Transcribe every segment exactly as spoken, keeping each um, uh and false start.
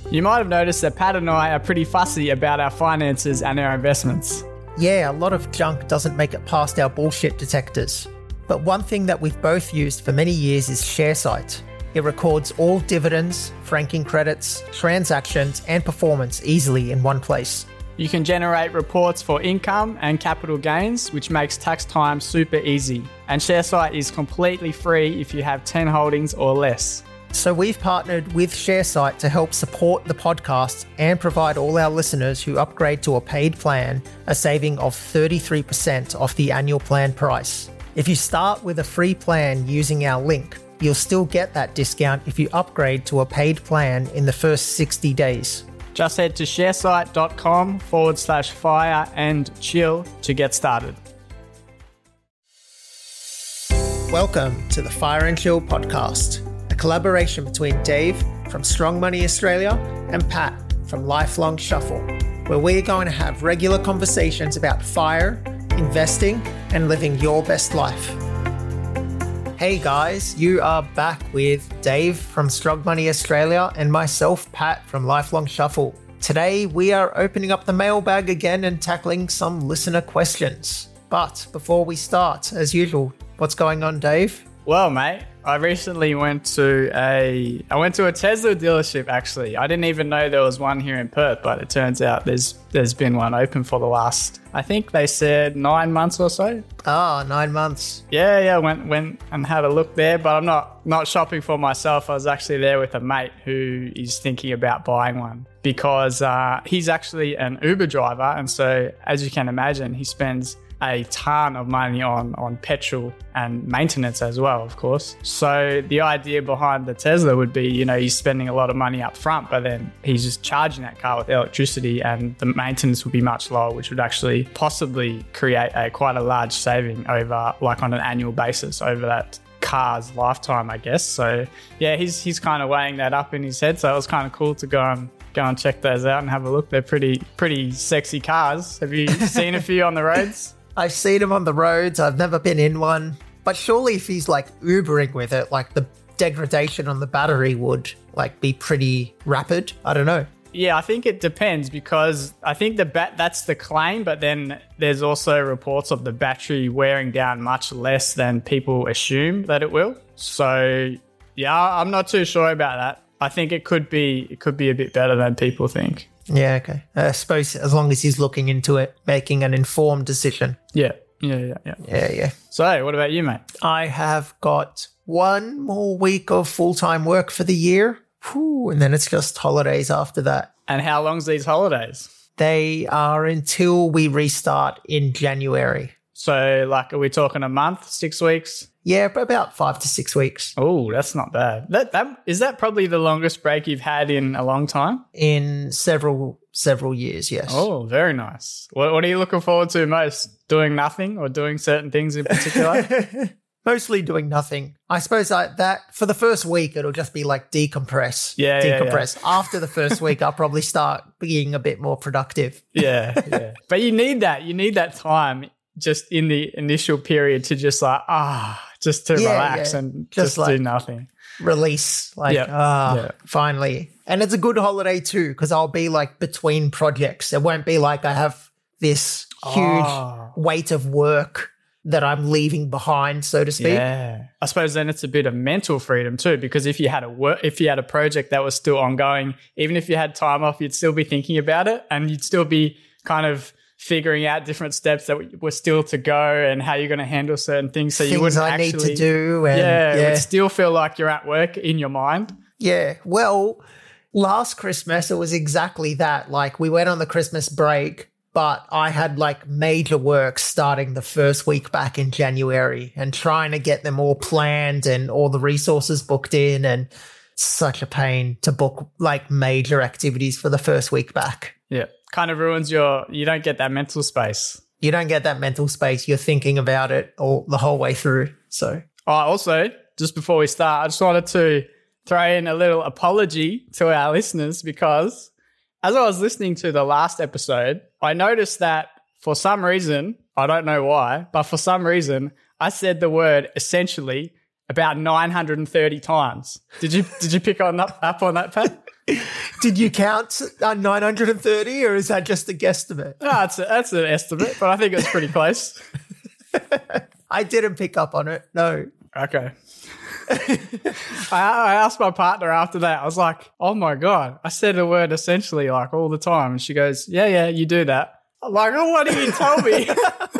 You might have noticed that Pat and I are pretty fussy about our finances and our investments. Yeah, a lot of junk doesn't make it past our bullshit detectors. But one thing that we've both used for many years is ShareSite. It records all dividends, franking credits, transactions, and performance easily in one place. You can generate reports for income and capital gains, which makes tax time super easy. And ShareSite is completely free if you have ten holdings or less. So we've partnered with ShareSite to help support the podcast and provide all our listeners who upgrade to a paid plan a saving of thirty-three percent off the annual plan price. If you start with a free plan using our link, you'll still get that discount if you upgrade to a paid plan in the first sixty days. Just head to sharesite.com forward slash fire and chill to get started. Welcome to the Fire and Chill podcast, a collaboration between Dave from Strong Money Australia and Pat from Lifelong Shuffle, where we're going to have regular conversations about fire, investing, and living your best life. Hey guys, you are back with Dave from Strong Money Australia and myself, Pat from Lifelong Shuffle. Today we are opening up the mailbag again and tackling some listener questions. But before we start, as usual, what's going on, Dave? Well, mate, I recently went to a I went to a Tesla dealership. Actually, I didn't even know there was one here in Perth, but it turns out there's there's been one open for the last, I think they said nine months or so. Ah, nine months. Yeah, yeah. Went went and had a look there, but I'm not not shopping for myself. I was actually there with a mate who is thinking about buying one because uh, he's actually an Uber driver, and so as you can imagine, he spends a ton of money on, on petrol and maintenance as well, of course. So the idea behind the Tesla would be, you know, he's spending a lot of money up front, but then he's just charging that car with electricity and the maintenance would be much lower, which would actually possibly create a quite a large saving over, like on an annual basis over that car's lifetime, I guess. So yeah, he's he's kind of weighing that up in his head. So it was kind of cool to go and go and check those out and have a look. They're pretty pretty sexy cars. Have you seen a few on the roads? I've seen him on the roads. I've never been in one. But surely if he's like Ubering with it, like the degradation on the battery would like be pretty rapid. I don't know. Yeah, I think it depends because I think the bat that's the claim, but then there's also reports of the battery wearing down much less than people assume that it will. So yeah, I'm not too sure about that. I think it could be it could be a bit better than people think. Yeah, okay. I suppose as long as he's looking into it, making an informed decision. Yeah, yeah, yeah, yeah. Yeah, yeah. So what about you, mate? I have got one more week of full-time work for the year. Whew, and then it's just holidays after that. And how long's these holidays? They are until we restart in January. So like, are we talking a month, six weeks? Yeah, about five to six weeks. Oh, that's not bad. That that is that probably the longest break you've had in a long time? In several several years, yes. Oh, very nice. What what are you looking forward to most? Doing nothing or doing certain things in particular? Mostly doing nothing. I suppose I, that for the first week it'll just be like decompress. Yeah, decompress. Yeah, yeah. After the first week, I'll probably start being a bit more productive. Yeah, yeah. But you need that. You need that time just in the initial period to just like ah. Just to yeah, relax yeah. and just, just like do nothing. Release. Like, yeah. ah, yeah. finally. And it's a good holiday too, because I'll be like between projects. It won't be like I have this huge oh. weight of work that I'm leaving behind, so to speak. Yeah. I suppose then it's a bit of mental freedom too, because if you had a work, if you had a project that was still ongoing, even if you had time off, you'd still be thinking about it and you'd still be kind of figuring out different steps that were still to go and how you're going to handle certain things. So things you wouldn't I actually, need to do. And, yeah, yeah, it would still feel like you're at work in your mind. Yeah. Well, last Christmas, it was exactly that. Like we went on the Christmas break, but I had like major work starting the first week back in January and trying to get them all planned and all the resources booked in. And it's such a pain to book like major activities for the first week back. Yeah. Kind of ruins your, you don't get that mental space. You don't get that mental space. You're thinking about it all the whole way through. So, oh, also, just before we start, I just wanted to throw in a little apology to our listeners because as I was listening to the last episode, I noticed that for some reason, I don't know why, but for some reason, I said the word essentially about nine hundred thirty times. Did you did you pick on that, up on that, Pat? Did you count uh, nine hundred thirty or is that just a guesstimate? No, that's, a, that's an estimate, but I think it's pretty close. I didn't pick up on it. No. Okay. I, I asked my partner after that. I was like, oh my God. I said the word essentially like all the time. And she goes, yeah, yeah, you do that. I'm like, oh, what did you tell me?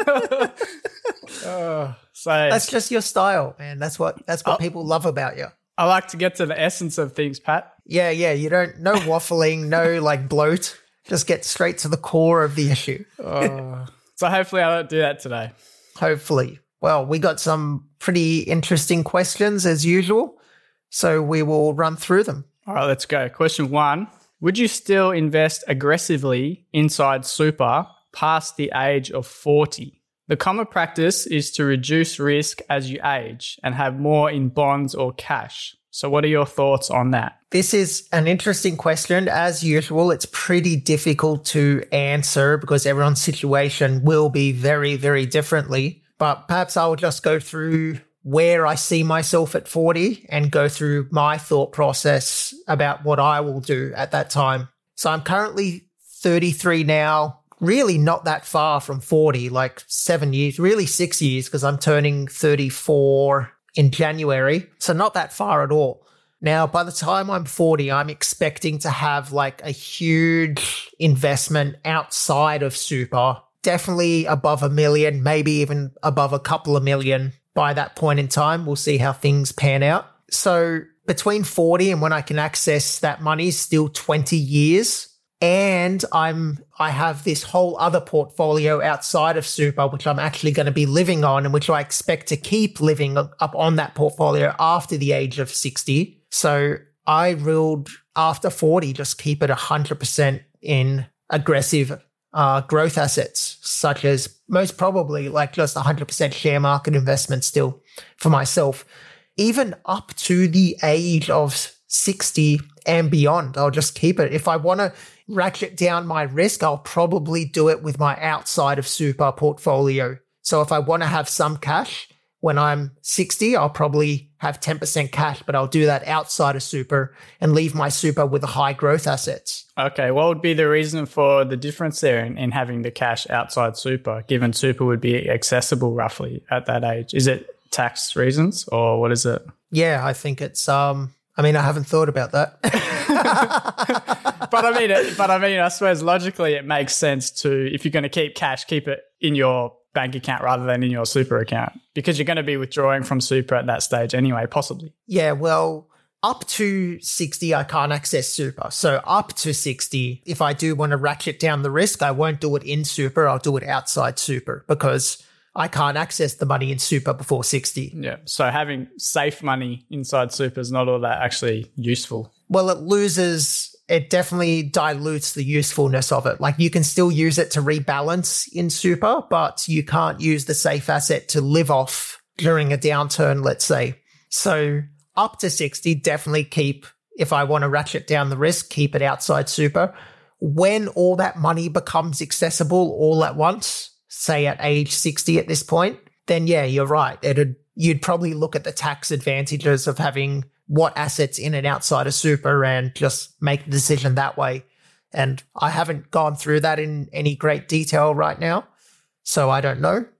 uh, so That's just your style, man. That's what that's what I'll, people love about you. I like to get to the essence of things, Pat. Yeah, yeah. You don't, no waffling, no like bloat. Just get straight to the core of the issue. uh, so hopefully I don't do that today. Hopefully. Well, we got some pretty interesting questions as usual, so we will run through them. All right, let's go. Question one. Would you still invest aggressively inside super past the age of forty? The common practice is to reduce risk as you age and have more in bonds or cash. So what are your thoughts on that? This is an interesting question. As usual, it's pretty difficult to answer because everyone's situation will be very, very differently. But perhaps I will just go through where I see myself at forty and go through my thought process about what I will do at that time. So I'm currently thirty-three now, really not that far from forty, like seven years, really six years because I'm turning thirty-four in January. So not that far at all. Now, by the time I'm forty, I'm expecting to have like a huge investment outside of super, definitely above a million, maybe even above a couple of million. By that point in time, we'll see how things pan out. So between forty and when I can access that money is still twenty years. And I'm, I have this whole other portfolio outside of super, which I'm actually going to be living on and which I expect to keep living up on that portfolio after the age of sixty. So I ruled after forty, just keep it one hundred percent in aggressive uh, growth assets, such as most probably like just one hundred percent share market investment still for myself. Even up to the age of sixty and beyond, I'll just keep it. If I want to ratchet down my risk, I'll probably do it with my outside of super portfolio. So if I want to have some cash when I'm sixty, I'll probably have ten percent cash, but I'll do that outside of super and leave my super with the high growth assets. Okay, what would be the reason for the difference there in, in having the cash outside super, given super would be accessible roughly at that age? Is it tax reasons or what is it? Yeah, I think it's, um, I mean, I haven't thought about that. but I mean, it, but I mean, I suppose logically it makes sense to, if you're going to keep cash, keep it in your bank account rather than in your super account because you're going to be withdrawing from super at that stage anyway, possibly. Yeah, well, up to sixty, I can't access super. So up to sixty, if I do want to ratchet down the risk, I won't do it in super. I'll do it outside super because I can't access the money in super before sixty. Yeah. So having safe money inside super is not all that actually useful. Well, it loses, it definitely dilutes the usefulness of it. Like you can still use it to rebalance in super, but you can't use the safe asset to live off during a downturn, let's say. So up to sixty, definitely keep, if I want to ratchet down the risk, keep it outside super. When all that money becomes accessible all at once, say at age sixty at this point, then yeah, you're right. It'd, you'd probably look at the tax advantages of having what assets in and outside of super and just make the decision that way. And I haven't gone through that in any great detail right now, so I don't know.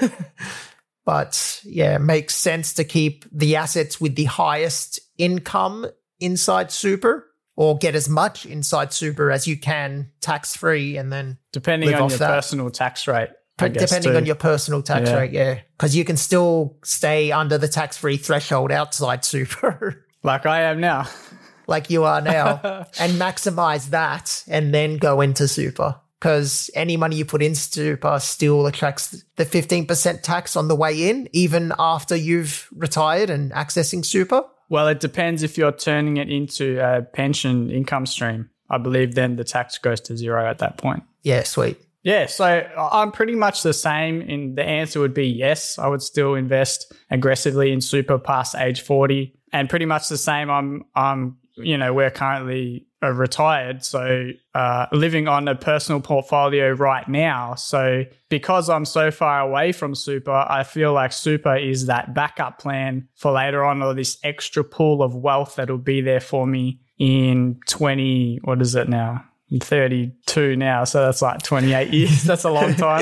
But yeah, it makes sense to keep the assets with the highest income inside super or get as much inside super as you can tax-free and then depending live on off your that. personal tax rate. I guess, Depending too. on your personal tax Yeah. rate, yeah. Because you can still stay under the tax-free threshold outside super. Like I am now. Like you are now, and maximize that and then go into super. Because any money you put in super still attracts the fifteen percent tax on the way in, even after you've retired and accessing super. Well, it depends if you're turning it into a pension income stream. I believe then the tax goes to zero at that point. Yeah, sweet. Yeah, so I'm pretty much the same. In the answer would be yes, I would still invest aggressively in super past age forty. And pretty much the same, I'm, I'm, you know, we're currently uh, retired, so uh, living on a personal portfolio right now. So because I'm so far away from super, I feel like super is that backup plan for later on, or this extra pool of wealth that'll be there for me in twenty, what is it now? I'm thirty-two now, so that's like twenty-eight years. That's a long time.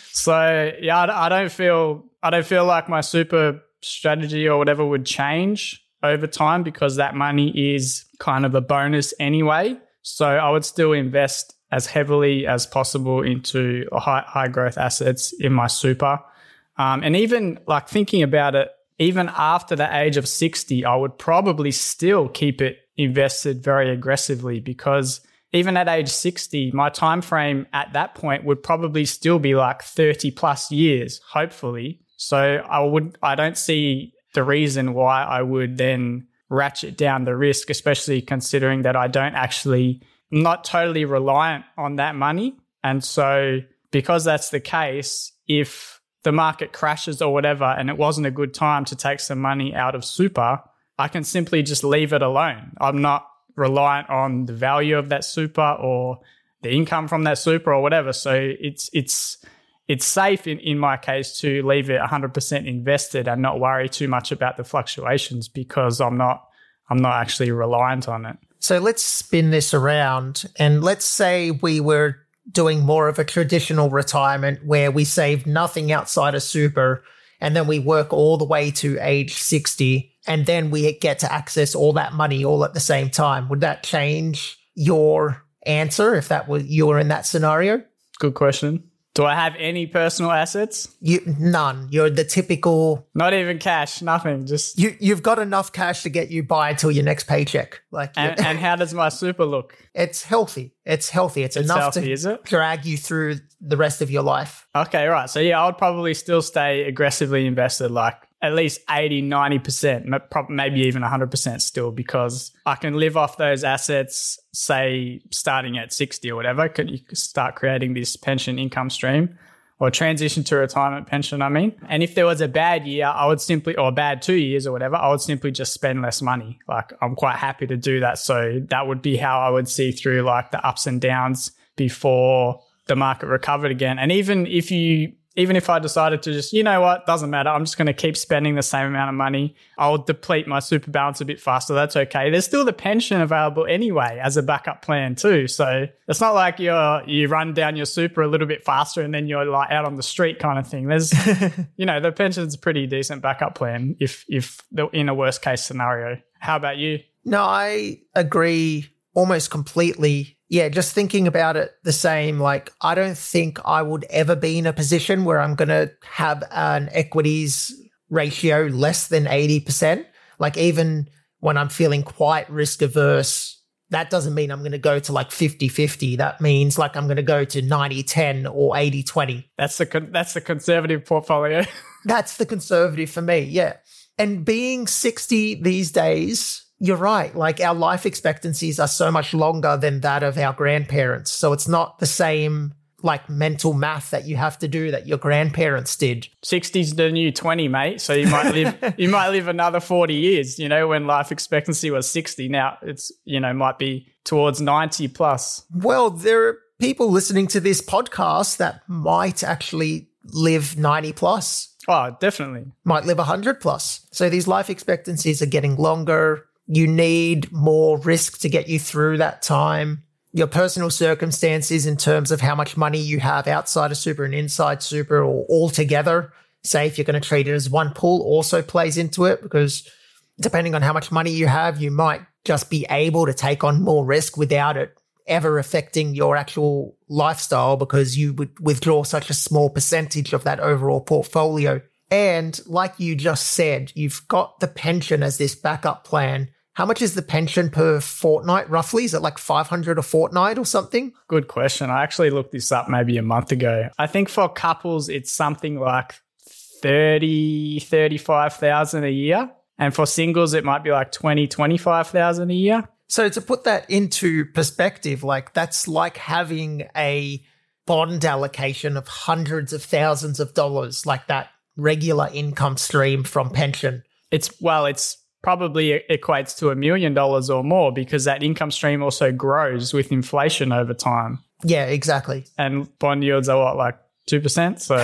So yeah, I, I don't feel I don't feel like my super strategy or whatever would change over time because that money is kind of a bonus anyway. So I would still invest as heavily as possible into high high growth assets in my super. Um, and even like thinking about it, even after the age of sixty, I would probably still keep it invested very aggressively because even at age sixty, my time frame at that point would probably still be like thirty plus years, hopefully. So I would, I don't see the reason why I would then ratchet down the risk, especially considering that I don't actually, I'm not totally reliant on that money. And so because that's the case, if the market crashes or whatever, and it wasn't a good time to take some money out of super, I can simply just leave it alone. I'm not reliant on the value of that super or the income from that super or whatever. So it's it's it's safe in, in my case to leave it one hundred percent invested and not worry too much about the fluctuations because I'm not I'm not actually reliant on it. So let's spin this around and let's say we were doing more of a traditional retirement where we save nothing outside of super and then we work all the way to age sixty and then we get to access all that money all at the same time. Would that change your answer if that were you were in that scenario? Good question. Do I have any personal assets? You none. You're the typical. Not even cash. Nothing. Just you. You've got enough cash to get you by until your next paycheck. Like, and, and how does my super look? It's healthy. It's healthy. It's, it's enough healthy, to is it? drag you through the rest of your life. Okay, right. So yeah, I would probably still stay aggressively invested, like at least eighty, ninety percent, maybe even one hundred percent still, because I can live off those assets, say, starting at sixty or whatever. Can you start creating this pension income stream or transition to retirement pension, I mean. And if there was a bad year, I would simply, or a bad two years or whatever, I would simply just spend less money. Like I'm quite happy to do that. So that would be how I would see through like the ups and downs before the market recovered again. And even if you, even if I decided to just, you know what, doesn't matter, I'm just going to keep spending the same amount of money, I'll deplete my super balance a bit faster. That's okay. There's still the pension available anyway as a backup plan too. So it's not like you're, you run down your super a little bit faster and then you're like out on the street kind of thing. There's, you know, the pension's a pretty decent backup plan if, if the, in a worst case scenario. How about you? No, I agree almost completely. Yeah, just thinking about it the same, like I don't think I would ever be in a position where I'm going to have an equities ratio less than eighty percent. Like even when I'm feeling quite risk averse, that doesn't mean I'm going to go to like fifty-fifty. That means like I'm going to go to ninety ten or eighty twenty. That's the con- that's the conservative portfolio. That's the conservative for me, yeah. And being sixty these days, you're right. Like our life expectancies are so much longer than that of our grandparents. So it's not the same like mental math that you have to do that your grandparents did. sixty's the new twenty, mate. So you might live you might live another forty years, you know, when life expectancy was sixty. Now it's, you know, might be towards ninety plus. Well, there are people listening to this podcast that might actually live ninety plus. Oh, definitely. Might live one hundred plus. So these life expectancies are getting longer. You need more risk to get you through that time. Your personal circumstances in terms of how much money you have outside of super and inside super or all together, say if you're going to treat it as one pool, also plays into it because depending on how much money you have, you might just be able to take on more risk without it ever affecting your actual lifestyle because you would withdraw such a small percentage of that overall portfolio. And like you just said, you've got the pension as this backup plan. How much is the pension per fortnight roughly? Is it like five hundred a fortnight or something? Good question. I actually looked this up maybe a month ago. I think for couples, it's something like thirty, thirty-five thousand a year. And for singles, it might be like twenty, twenty-five thousand a year. So to put that into perspective, like that's like having a bond allocation of hundreds of thousands of dollars, like that regular income stream from pension. It's, well, it's probably equates to a million dollars or more because that income stream also grows with inflation over time. Yeah, exactly. And bond yields are what, like two percent? So,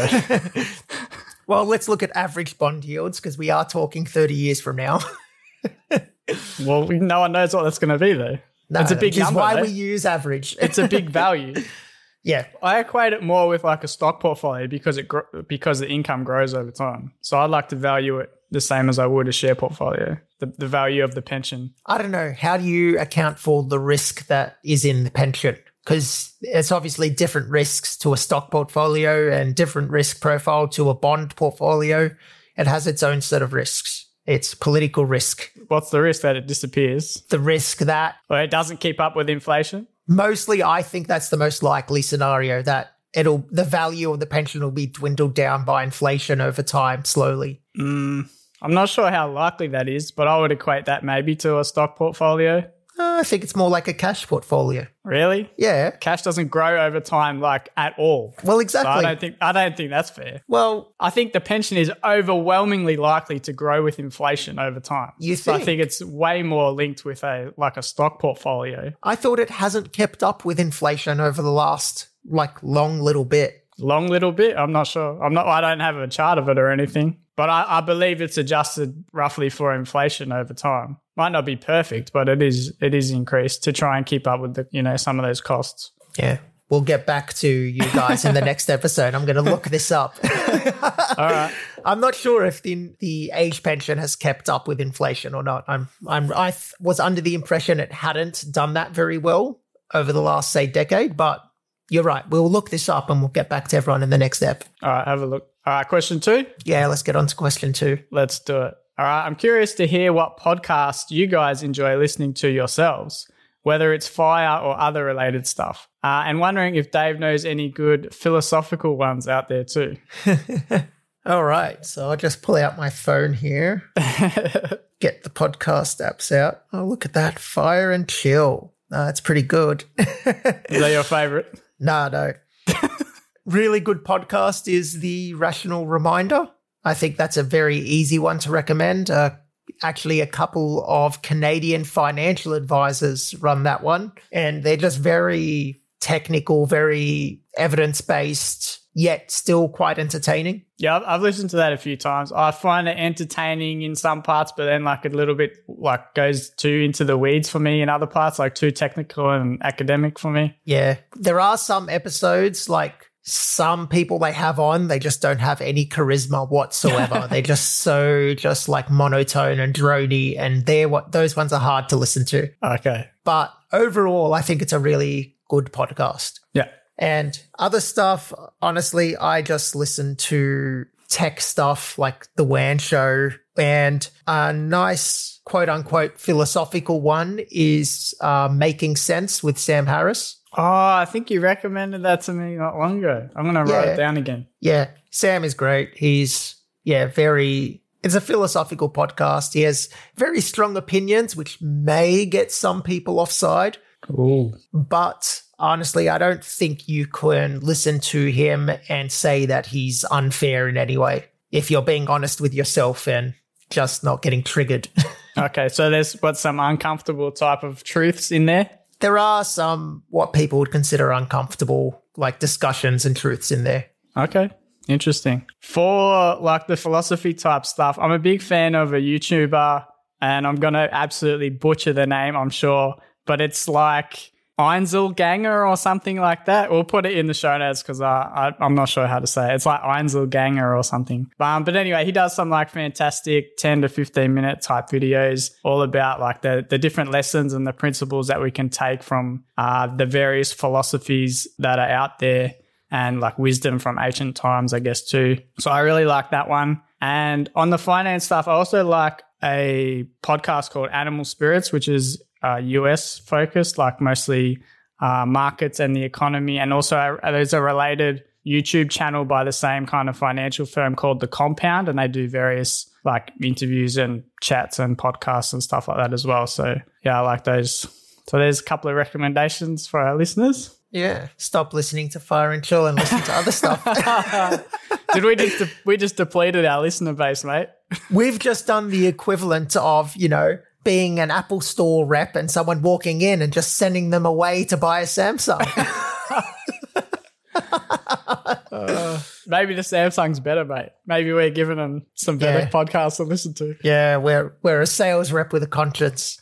well, let's look at average bond yields because we are talking thirty years from now. Well, no one knows what that's going to be, though. No, it's a big which is number, why though. we use average. It's a big value. Yeah. I equate it more with like a stock portfolio because it gro- because the income grows over time. So I'd like to value it the same as I would a share portfolio, the, the value of the pension. I don't know. How do you account for the risk that is in the pension? Because it's obviously different risks to a stock portfolio and different risk profile to a bond portfolio. It has its own set of risks. It's political risk. What's the risk that it disappears? The risk that Or it doesn't keep up with inflation? mostly I think that's the most likely scenario, that it'll the value of the pension will be dwindled down by inflation over time slowly. Mm, I'm not sure how likely that is, but I would equate that maybe to a stock portfolio. Uh, I think it's more like a cash portfolio. Really? Yeah. Cash doesn't grow over time like at all. Well, So exactly. I don't think I don't think that's fair. well, I think the pension is overwhelmingly likely to grow with inflation over time. You So I think? think it's way more linked with a like a stock portfolio. I thought it hasn't kept up with inflation over the last like long little bit. Long little bit. I'm not sure. I'm not. I don't have a chart of it or anything, but I, I believe it's adjusted roughly for inflation over time. Might not be perfect, but it is. It is increased to try and keep up with the you know some of those costs. Yeah. We'll get back to you guys in the next episode. I'm going to look this up. All right. I'm not sure if the the age pension has kept up with inflation or not. I'm I'm I th- was under the impression it hadn't done that very well over the last say decade, but you're right. We'll look this up and we'll get back to everyone in the next ep. All right. Have a look. All right. Question two. Yeah, let's get on to question two. Let's do it. All right. I'm curious to hear what podcast you guys enjoy listening to yourselves, whether it's fire or other related stuff. Uh, and wondering if Dave knows any good philosophical ones out there too. All right. So I'll just pull out my phone here, get the podcast apps out. Oh, look at that. Fire and Chill. Uh, it's pretty good. Is that your favorite? No, no. Really good podcast is The Rational Reminder. I think that's a very easy one to recommend. Uh, actually, a couple of Canadian financial advisors run that one, and they're just very technical, very evidence-based, yet still quite entertaining. Yeah, I've, I've listened to that a few times. I find it entertaining in some parts, but then like a little bit like goes too into the weeds for me in other parts, like too technical and academic for me. Yeah. There are some episodes, like some people they have on, they just don't have any charisma whatsoever. They're just so just like monotone and drony, and they're what those ones are hard to listen to. Okay. But overall, I think it's a really good podcast. Yeah. And other stuff, honestly, I just listen to tech stuff like The W A N Show, and a nice quote unquote philosophical one is uh, Making Sense with Sam Harris. Oh, I think you recommended that to me not long ago. I'm going to write Yeah. it down again. Yeah, Sam is great. He's, yeah, very, it's a philosophical podcast. He has very strong opinions, which may get some people offside, Cool. but honestly, I don't think you can listen to him and say that he's unfair in any way if you're being honest with yourself and just not getting triggered. Okay, so there's what some uncomfortable type of truths in there. There are some what people would consider uncomfortable, like discussions and truths in there. Okay, interesting. For like the philosophy type stuff, I'm a big fan of a YouTuber, and I'm going to absolutely butcher the name, I'm sure, but it's like Einzelganger or something like that. We'll put it in the show notes because I, I, I'm not sure how to say it. It's like Einzelganger or something. Um, but anyway, he does some like fantastic ten to fifteen minute type videos all about like the, the different lessons and the principles that we can take from uh, the various philosophies that are out there, and like wisdom from ancient times, I guess, too. So I really like that one. And on the finance stuff, I also like a podcast called Animal Spirits, which is uh, U S focused, like mostly uh, markets and the economy. And also uh, there's a related YouTube channel by the same kind of financial firm called The Compound, and they do various like interviews and chats and podcasts and stuff like that as well. So yeah, I like those. So there's a couple of recommendations for our listeners. Yeah. Stop listening to Fire and Chill and listen to other stuff. Did we just de- we just depleted our listener base, mate? We've just done the equivalent of, you know, being an Apple Store rep and someone walking in and just sending them away to buy a Samsung. uh, maybe the Samsung's better, mate. Maybe we're giving them some better Yeah. podcasts to listen to. Yeah, we're we're a sales rep with a conscience.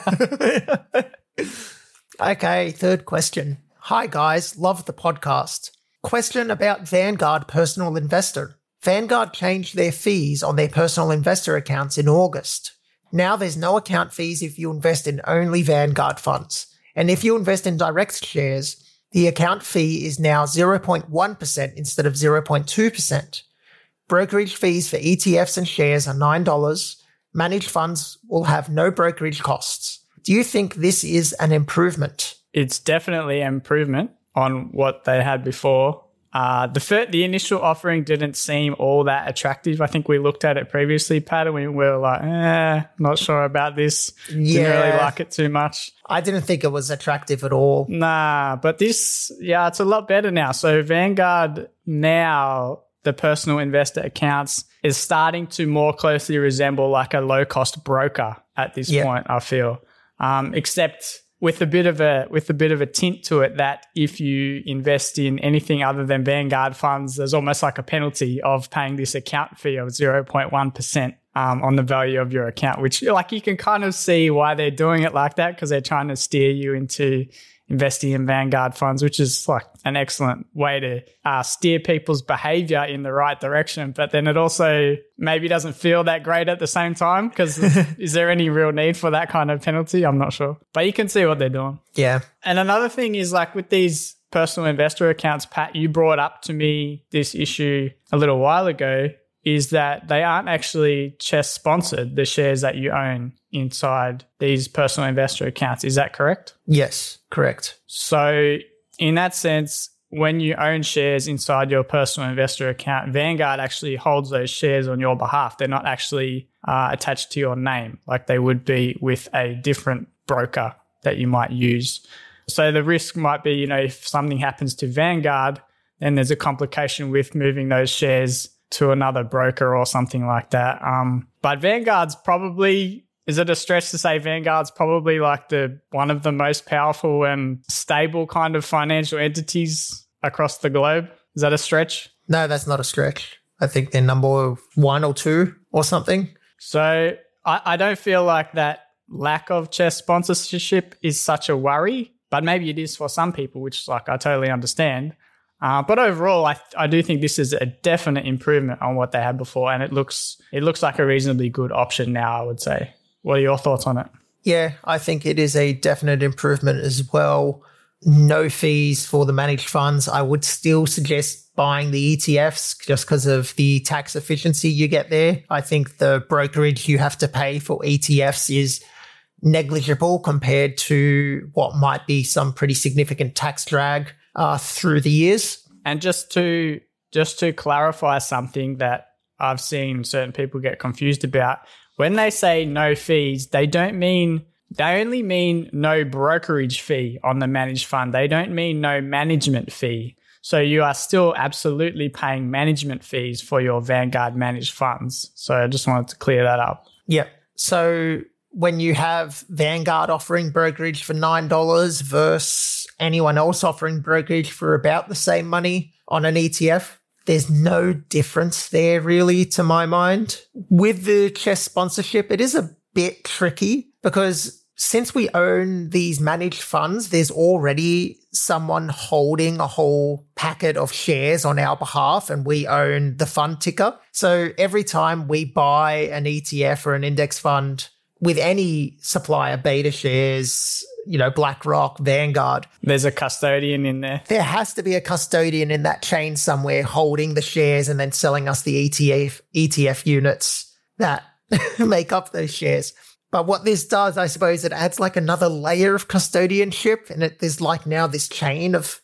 Okay, third question. Hi guys, love the podcast. Question about Vanguard Personal Investor. Vanguard changed their fees on their personal investor accounts in August. Now there's no account fees if you invest in only Vanguard funds. And if you invest in direct shares, the account fee is now zero point one percent instead of zero point two percent. Brokerage fees for E T Fs and shares are nine dollars. Managed funds will have no brokerage costs. Do you think this is an improvement? It's definitely an improvement on what they had before. Uh, the fir- the initial offering didn't seem all that attractive. I think we looked at it previously, Pat, and we were like, eh, not sure about this. Didn't Yeah. really like it too much. I didn't think it was attractive at all. Nah, but this, yeah, it's a lot better now. So Vanguard now, the personal investor accounts, is starting to more closely resemble like a low-cost broker at this Yeah. point, I feel. Um, except with a bit of a with a bit of a tint to it that if you invest in anything other than Vanguard funds, there's almost like a penalty of paying this account fee of zero point one percent um, on the value of your account, which like you can kind of see why they're doing it like that, because they're trying to steer you into investing in Vanguard funds, which is like an excellent way to uh, steer people's behavior in the right direction. But then it also maybe doesn't feel that great at the same time, because is there any real need for that kind of penalty? I'm not sure. But you can see what they're doing. Yeah. And another thing is like with these personal investor accounts, Pat, you brought up to me this issue a little while ago, is that they aren't actually CHESS sponsored, the shares that you own inside these personal investor accounts. Is that correct? Yes, correct. So in that sense, when you own shares inside your personal investor account, Vanguard actually holds those shares on your behalf. They're not actually uh, attached to your name like they would be with a different broker that you might use. So the risk might be, you know, if something happens to Vanguard, then there's a complication with moving those shares to another broker or something like that. Um, but Vanguard's probably, is it a stretch to say Vanguard's probably like the one of the most powerful and stable kind of financial entities across the globe? Is that a stretch? No, that's not a stretch. I think they're number one or two or something. So I, I don't feel like that lack of CHESS sponsorship is such a worry, but maybe it is for some people, which like I totally understand. Uh, but overall, I I do think this is a definite improvement on what they had before, and it looks it looks like a reasonably good option now, I would say. What are your thoughts on it? Yeah, I think it is a definite improvement as well. No fees for the managed funds. I would still suggest buying the E T Fs just because of the tax efficiency you get there. I think the brokerage you have to pay for E T Fs is negligible compared to what might be some pretty significant tax drag uh, through the years. And just to just to clarify something that I've seen certain people get confused about, when they say no fees, they don't mean they only mean no brokerage fee on the managed fund. They don't mean no management fee. So you are still absolutely paying management fees for your Vanguard managed funds. So I just wanted to clear that up. Yeah. So when you have Vanguard offering brokerage for nine dollars versus anyone else offering brokerage for about the same money on an E T F, there's no difference there really to my mind. With the CHESS sponsorship, it is a bit tricky because since we own these managed funds, there's already someone holding a whole packet of shares on our behalf and we own the fund ticker. So every time we buy an E T F or an index fund with any supplier, Beta Shares, you know, BlackRock, Vanguard, there's a custodian in there. There has to be a custodian in that chain somewhere holding the shares and then selling us the E T F, E T F units that make up those shares. But what this does, I suppose, it adds like another layer of custodianship, and it, there's like now this chain of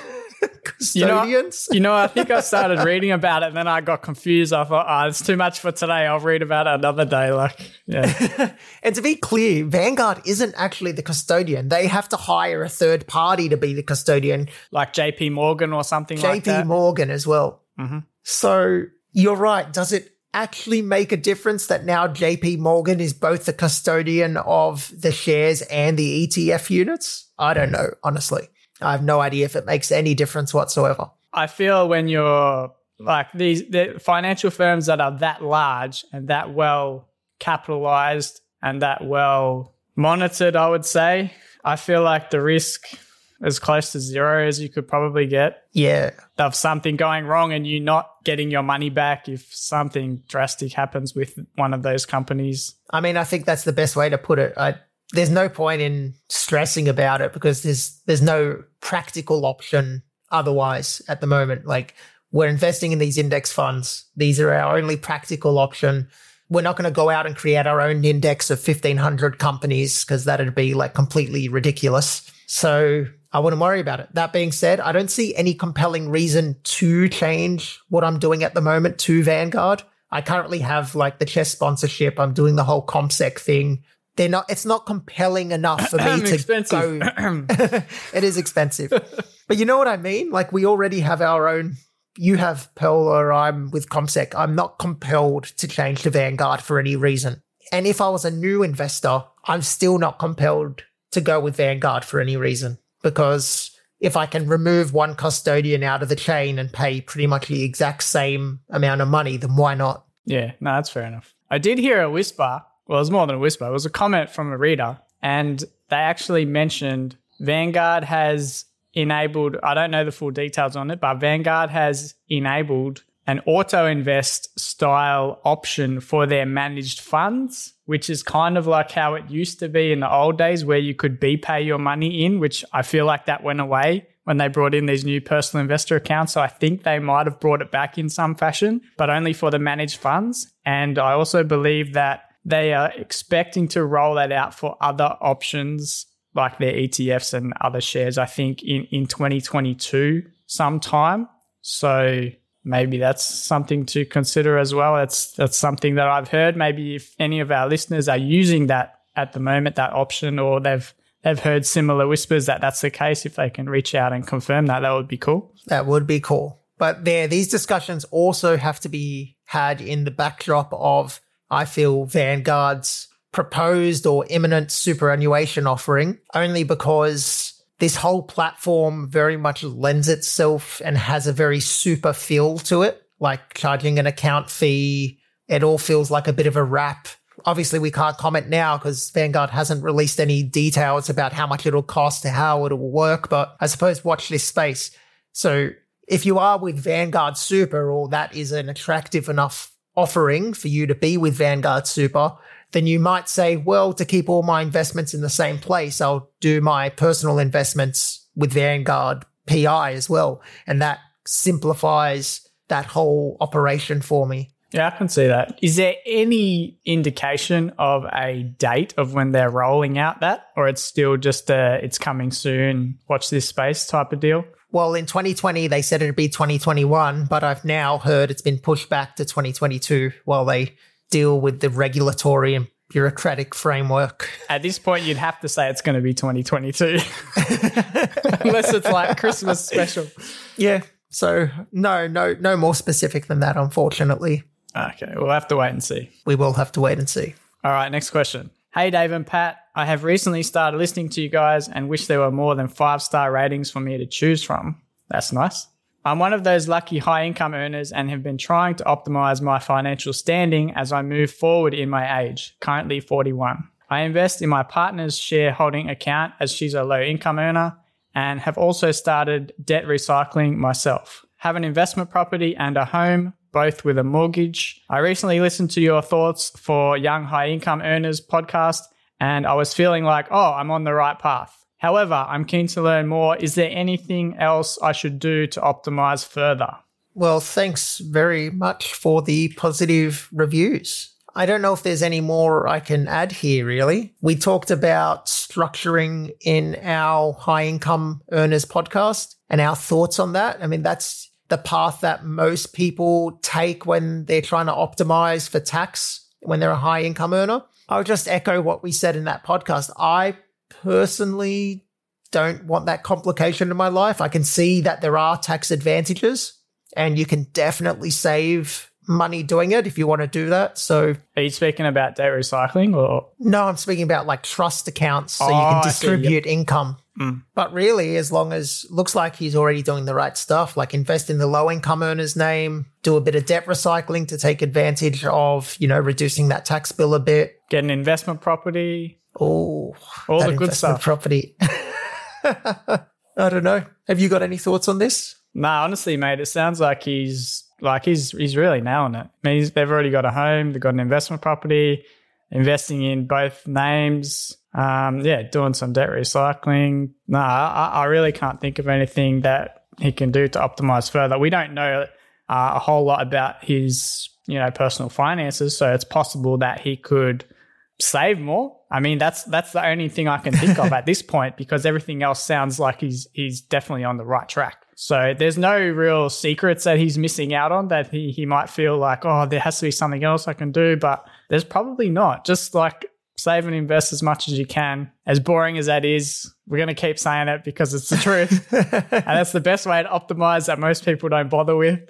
custodians. You know, you know, I think I started reading about it and then I got confused. I thought, oh, it's too much for today. I'll read about it another day. Like, yeah. And to be clear, Vanguard isn't actually the custodian. They have to hire a third party to be the custodian. Like J P Morgan or something like that. J P Morgan as well. Mm-hmm. So you're right. Does it actually make a difference that now J P Morgan is both the custodian of the shares and the E T F units? I don't know, honestly. I have no idea if it makes any difference whatsoever. I feel when you're like these the financial firms that are that large and that well capitalized and that well monitored, I would say, I feel like the risk as close to zero as you could probably get. Yeah. Of something going wrong and you not getting your money back if something drastic happens with one of those companies. I mean, I think that's the best way to put it. I, there's no point in stressing about it because there's there's no practical option otherwise at the moment. Like, we're investing in these index funds. These are our only practical option. We're not going to go out and create our own index of fifteen hundred companies because that'd be like completely ridiculous. So I wouldn't worry about it. That being said, I don't see any compelling reason to change what I'm doing at the moment to Vanguard. I currently have like the chess sponsorship. I'm doing the whole ComSec thing. They're not, it's not compelling enough for me to expensive. go. It is expensive. But you know what I mean? Like, we already have our own. You have Pearl or I'm with ComSec. I'm not compelled to change to Vanguard for any reason. And if I was a new investor, I'm still not compelled to go with Vanguard for any reason, because if I can remove one custodian out of the chain and pay pretty much the exact same amount of money, then why not? Yeah, no, that's fair enough. I did hear a whisper. Well, it was more than a whisper. It was a comment from a reader, and they actually mentioned Vanguard has enabled, I don't know the full details on it, but Vanguard has enabled an auto invest style option for their managed funds, which is kind of like how it used to be in the old days where you could be pay your money in, which I feel like that went away when they brought in these new personal investor accounts. So I think they might have brought it back in some fashion, but only for the managed funds. And I also believe that they are expecting to roll that out for other options like their E T Fs and other shares, I think in, in twenty twenty-two sometime. So maybe that's something to consider as well. That's that's something that I've heard. Maybe if any of our listeners are using that at the moment, that option, or they've they've heard similar whispers that that's the case, if they can reach out and confirm that, that would be cool. That would be cool. But there, these discussions also have to be had in the backdrop of, I feel, Vanguard's proposed or imminent superannuation offering, only because this whole platform very much lends itself and has a very super feel to it, like charging an account fee. It all feels like a bit of a wrap. Obviously, we can't comment now because Vanguard hasn't released any details about how much it'll cost, how it'll work, but I suppose watch this space. So if you are with Vanguard Super, or that is an attractive enough offering for you to be with Vanguard Super, then you might say, well, to keep all my investments in the same place, I'll do my personal investments with Vanguard P I as well. And that simplifies that whole operation for me. Yeah, I can see that. Is there any indication of a date of when they're rolling out that, or it's still just a, it's coming soon, watch this space type of deal? Well, in twenty twenty, they said it'd be twenty twenty-one, but I've now heard it's been pushed back to twenty twenty-two while they deal with the regulatory and bureaucratic framework. At this point, you'd have to say it's going to be twenty twenty-two. Unless it's like Christmas special. Yeah. So no, no, no more specific than that, unfortunately. Okay. We'll have to wait and see. We will have to wait and see. All right. Next question. Hey, Dave and Pat. I have recently started listening to you guys and wish there were more than five-star ratings for me to choose from. That's nice. I'm one of those lucky high-income earners and have been trying to optimize my financial standing as I move forward in my age, currently forty-one. I invest in my partner's shareholding account as she's a low-income earner, and have also started debt recycling myself. Have an investment property and a home, both with a mortgage. I recently listened to your thoughts for Young High-Income Earners podcast, and I was feeling like, oh, I'm on the right path. However, I'm keen to learn more. Is there anything else I should do to optimize further? Well, thanks very much for the positive reviews. I don't know if there's any more I can add here, really. We talked about structuring in our High Income Earners podcast and our thoughts on that. I mean, that's the path that most people take when they're trying to optimize for tax when they're a high income earner. I'll just echo what we said in that podcast. I personally don't want that complication in my life. I can see that there are tax advantages and you can definitely save money doing it if you want to do that. So are you speaking about debt recycling or? No, I'm speaking about like trust accounts so oh, you can distribute yep. income. Mm. But really, as long as looks like he's already doing the right stuff, like invest in the low income earner's name, do a bit of debt recycling to take advantage of, you know, reducing that tax bill a bit. Get an investment property. Oh, all the good stuff. Property. I don't know. Have you got any thoughts on this? Nah, honestly, mate, it sounds like he's like he's he's really nailing it. I mean, he's, they've already got a home, they've got an investment property, investing in both names. Um, yeah, doing some debt recycling. No, I, I really can't think of anything that he can do to optimize further. We don't know uh, a whole lot about his, you know, personal finances, so it's possible that he could save more. I mean, that's that's the only thing I can think of at this point, because everything else sounds like he's he's definitely on the right track. So there's no real secrets that he's missing out on that he he might feel like, oh, there has to be something else I can do, but there's probably not. Just like save and invest as much as you can. As boring as that is, we're going to keep saying it because it's the truth. And that's the best way to optimize that most people don't bother with.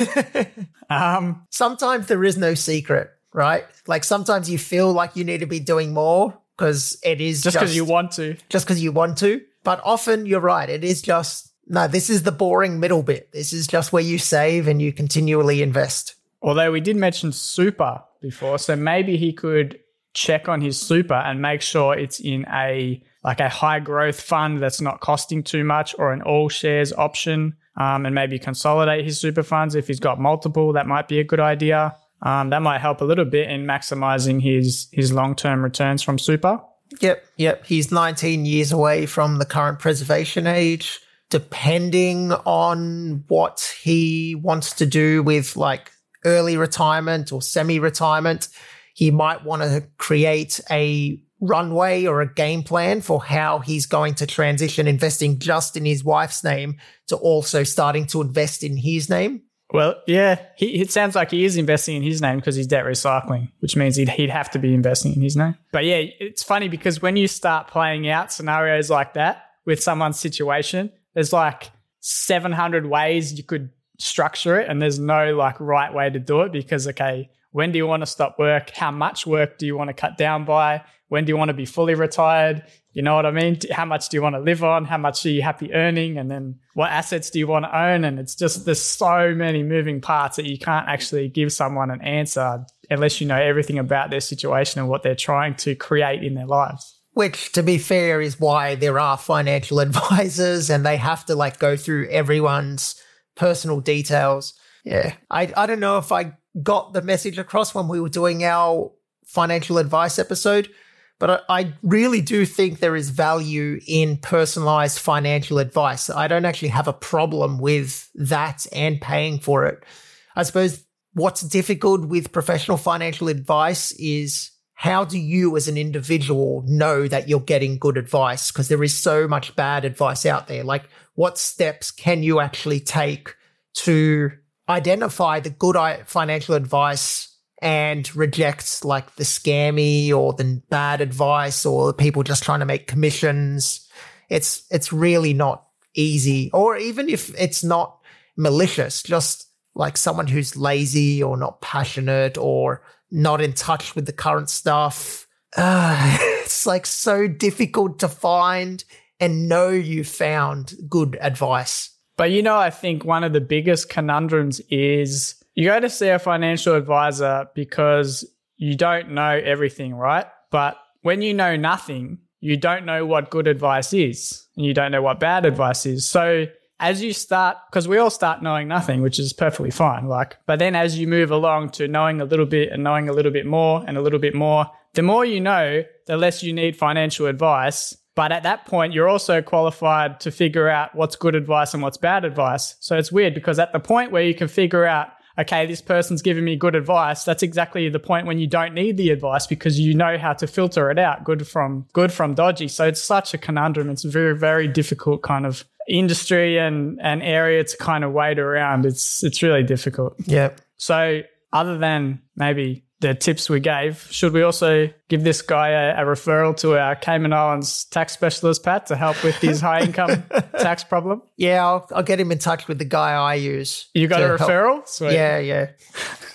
um, sometimes there is no secret, right? Like sometimes you feel like you need to be doing more because it is just because you want to. Just because you want to. But often you're right. It is just, no, this is the boring middle bit. This is just where you save and you continually invest. Although we did mention super before, so maybe he could check on his super and make sure it's in a like a high growth fund that's not costing too much, or an all shares option, um, and maybe consolidate his super funds. If he's got multiple, that might be a good idea. Um, that might help a little bit in maximizing his his long-term returns from super. Yep, yep. He's nineteen years away from the current preservation age. Depending on what he wants to do with like early retirement or semi-retirement, he might want to create a runway or a game plan for how he's going to transition investing just in his wife's name to also starting to invest in his name. Well, yeah, he, it sounds like he is investing in his name because he's debt recycling, which means he'd, he'd have to be investing in his name. But yeah, it's funny because when you start playing out scenarios like that with someone's situation, there's like seven hundred ways you could structure it, and there's no like right way to do it because, okay, when do you want to stop work? How much work do you want to cut down by? When do you want to be fully retired? You know what I mean? How much do you want to live on? How much are you happy earning? And then what assets do you want to own? And it's just, there's so many moving parts that you can't actually give someone an answer unless you know everything about their situation and what they're trying to create in their lives. Which, to be fair, is why there are financial advisors and they have to like go through everyone's personal details. Yeah. I, I don't know if I got the message across when we were doing our financial advice episode, but I, I really do think there is value in personalized financial advice. I don't actually have a problem with that and paying for it. I suppose what's difficult with professional financial advice is how do you as an individual know that you're getting good advice? Because there is so much bad advice out there. Like, what steps can you actually take to identify the good financial advice and reject like the scammy or the bad advice or the people just trying to make commissions? It's it's really not easy. Or even if it's not malicious, just like someone who's lazy or not passionate or not in touch with the current stuff. Uh, it's like so difficult to find and know you found good advice. But, you know, I think one of the biggest conundrums is you go to see a financial advisor because you don't know everything, right? But when you know nothing, you don't know what good advice is and you don't know what bad advice is. So as you start, because we all start knowing nothing, which is perfectly fine, like, but then as you move along to knowing a little bit and knowing a little bit more and a little bit more, the more you know, the less you need financial advice. But at that point, you're also qualified to figure out what's good advice and what's bad advice. So it's weird because at the point where you can figure out, okay, this person's giving me good advice, that's exactly the point when you don't need the advice because you know how to filter it out, good from good from dodgy. So it's such a conundrum. It's a very, very difficult kind of industry and, and area to kind of wade around. It's it's really difficult. Yeah. So other than maybe the tips we gave, should we also give this guy a, a referral to our Cayman Islands tax specialist, Pat, to help with his high income tax problem? Yeah, I'll, I'll get him in touch with the guy I use. You got a referral? Sweet. Yeah, yeah.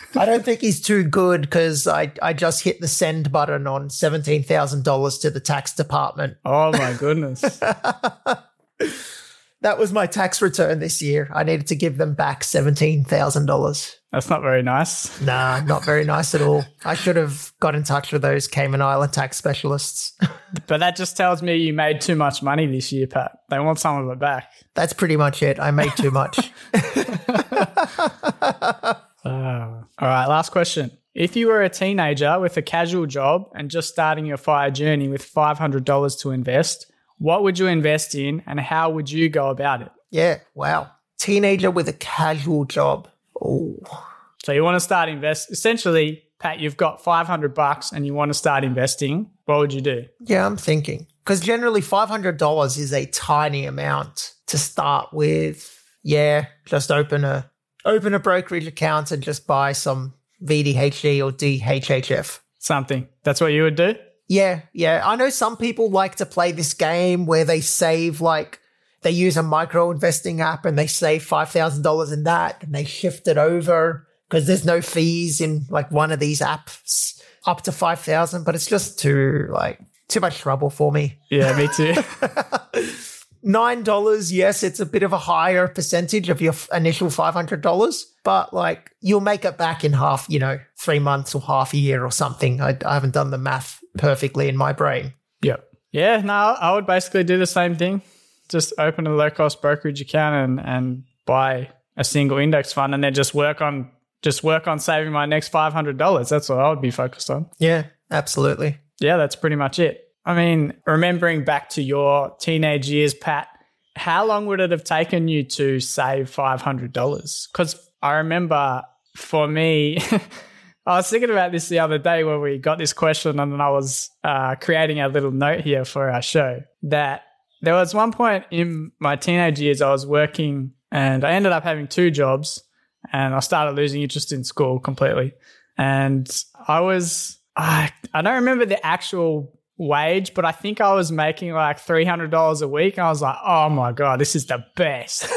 I don't think he's too good because I, I just hit the send button on seventeen thousand dollars to the tax department. Oh, my goodness. That was my tax return this year. I needed to give them back seventeen thousand dollars. That's not very nice. Nah, not very nice at all. I should have got in touch with those Cayman Island tax specialists. But that just tells me you made too much money this year, Pat. They want some of it back. That's pretty much it. I made too much. Uh, all right, last question. If you were a teenager with a casual job and just starting your FIRE journey with five hundred dollars to invest, what would you invest in and how would you go about it? Yeah, wow. Teenager with a casual job. Oh. So you want to start invest. Essentially, Pat, you've got five hundred bucks and you want to start investing. What would you do? Yeah, I'm thinking. Because generally five hundred dollars is a tiny amount to start with. Yeah, just open a open a brokerage account and just buy some V D H E or D H H F. Something. That's what you would do? Yeah, yeah. I know some people like to play this game where they save like, they use a micro investing app and they save five thousand dollars in that and they shift it over because there's no fees in like one of these apps up to five thousand, but it's just too like too much trouble for me. Yeah, me too. nine dollars, yes, it's a bit of a higher percentage of your f- initial five hundred dollars, but like you'll make it back in half, you know, three months or half a year or something. I, I haven't done the math perfectly in my brain. Yeah. Yeah, no, I would basically do the same thing. Just open a low-cost brokerage account and, and buy a single index fund and then just work on just work on saving my next five hundred dollars. That's what I would be focused on. Yeah, absolutely. Yeah, that's pretty much it. I mean, remembering back to your teenage years, Pat, how long would it have taken you to save five hundred dollars? Because I remember for me, I was thinking about this the other day when we got this question and then I was uh, creating a little note here for our show that there was one point in my teenage years I was working and I ended up having two jobs and I started losing interest in school completely. And I was, I, I don't remember the actual wage, but I think I was making like three hundred dollars a week. And I was like, oh my God, this is the best.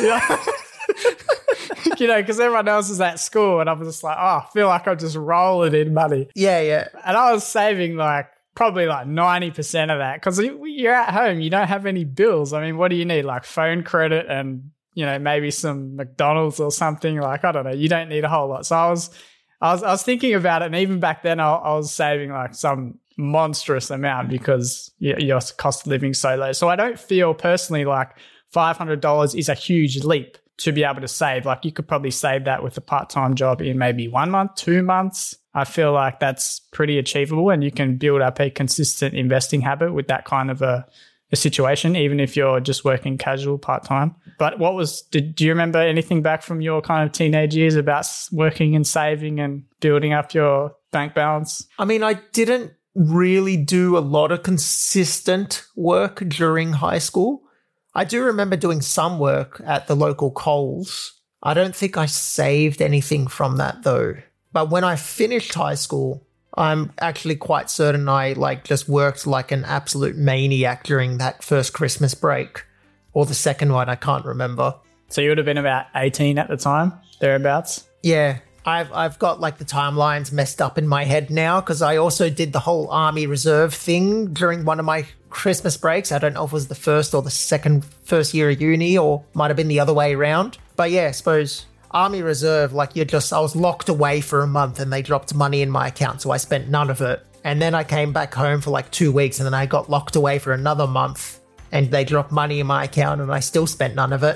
You know, because everyone else is at school and I'm just like, oh, I feel like I'm just rolling in money. Yeah, yeah. And I was saving like probably like ninety percent of that because you're at home, you don't have any bills. I mean, what do you need? Like phone credit and, you know, maybe some McDonald's or something. Like, I don't know. You don't need a whole lot. So I was, I was, I was thinking about it. And even back then I, I was saving like some monstrous amount because your cost of living is so low. So I don't feel personally like five hundred dollars is a huge leap to be able to save. Like you could probably save that with a part-time job in maybe one month, two months. I feel like that's pretty achievable and you can build up a consistent investing habit with that kind of a, a situation, even if you're just working casual part-time. But what was, did, do you remember anything back from your kind of teenage years about working and saving and building up your bank balance? I mean, I didn't really do a lot of consistent work during high school. I do remember doing some work at the local Coles. I don't think I saved anything from that though. But when I finished high school, I'm actually quite certain I like just worked like an absolute maniac during that first Christmas break or the second one. I can't remember. So you would have been about eighteen at the time, thereabouts? Yeah. I've I've got like the timelines messed up in my head now because I also did the whole Army Reserve thing during one of my Christmas breaks. I don't know if it was the first or the second first year of uni or might have been the other way around. But yeah, I suppose Army Reserve, like you're just, I was locked away for a month and they dropped money in my account. So I spent none of it. And then I came back home for like two weeks and then I got locked away for another month and they dropped money in my account and I still spent none of it.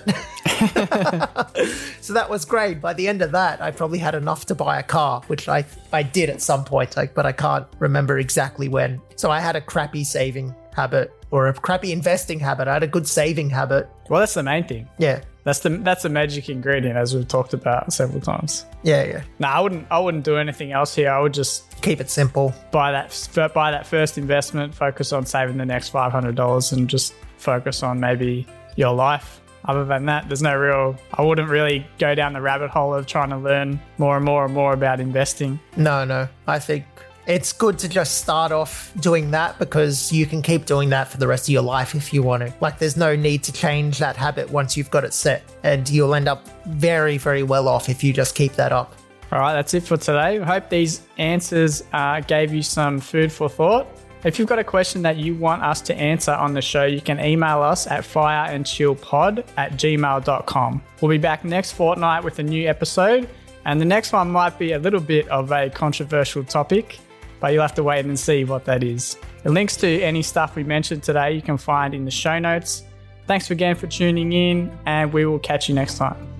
So that was great. By the end of that, I probably had enough to buy a car, which I I did at some point, like, but I can't remember exactly when. So I had a crappy saving habit or a crappy investing habit. I had a good saving habit. Well, that's the main thing. Yeah. That's the that's the magic ingredient, as we've talked about several times. Yeah, yeah. No, I wouldn't. I wouldn't do anything else here. I would just keep it simple. Buy that buy that first investment. Focus on saving the next five hundred dollars, and just focus on maybe your life. Other than that, there's no real. I wouldn't really go down the rabbit hole of trying to learn more and more and more about investing. No, no. I think it's good to just start off doing that because you can keep doing that for the rest of your life if you want to. Like, there's no need to change that habit once you've got it set, and you'll end up very, very well off if you just keep that up. All right, that's it for today. I hope these answers uh, gave you some food for thought. If you've got a question that you want us to answer on the show, you can email us at fireandchillpod at gmail dot com. We'll be back next fortnight with a new episode, and the next one might be a little bit of a controversial topic, but you'll have to wait and see what that is. The links to any stuff we mentioned today you can find in the show notes. Thanks again for tuning in, and we will catch you next time.